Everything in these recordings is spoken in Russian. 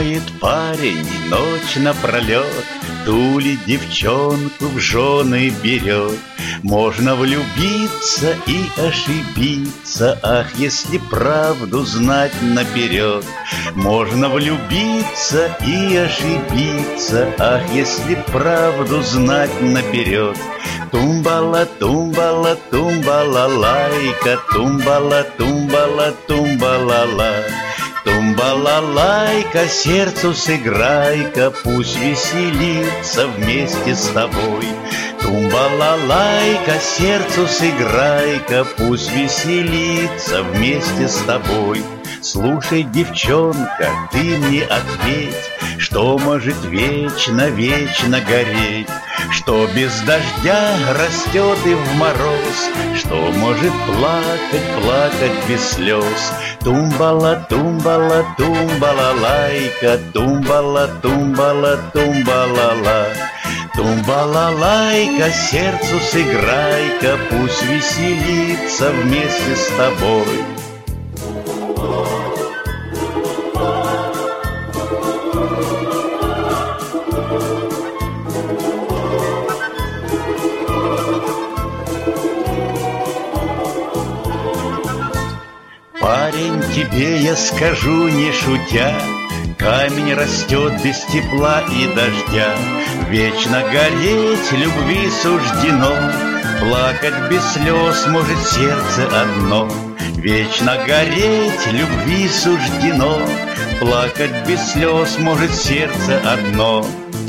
Думает парень ночь напролет, ту ли девчонку в жены берет. Можно влюбиться и ошибиться, ах, если правду знать наперед. Можно влюбиться и ошибиться, ах, если правду знать наперед. Тумбала, тумбала, тумбала, лайка, тумбала, тумбала, тумбала, ла. Тумбала-лайка, сердцу сыграй-ка, пусть веселится вместе с тобой. Тумбала-лайка, сердцу сыграй-ка, пусть веселится вместе с тобой. Слушай, девчонка, ты мне ответь, что может вечно-вечно гореть, что без дождя растет и в мороз, что может плакать без слез. Тумбала, тумбала, тумбала, лайка, тумбала, тумбала, тумбала, ла. Тумбала, лайка, сердцу сыграй-ка, пусть веселится вместе с тобой. Парень, тебе я скажу, не шутя, камень растет без тепла и дождя. Вечно гореть любви суждено, плакать без слез может сердце одно. Вечно гореть любви суждено, плакать без слез может сердце одно.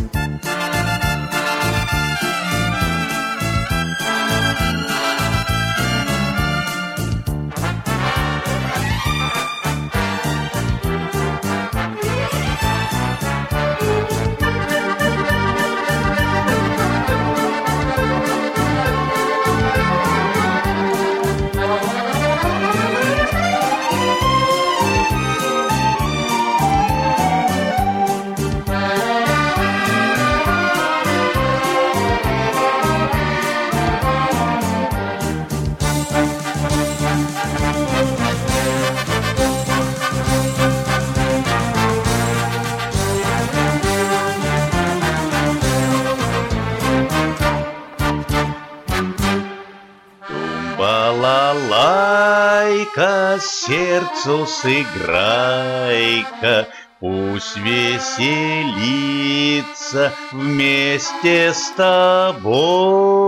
Балалайка, сердцу сыграй-ка, пусть веселится вместе с тобой.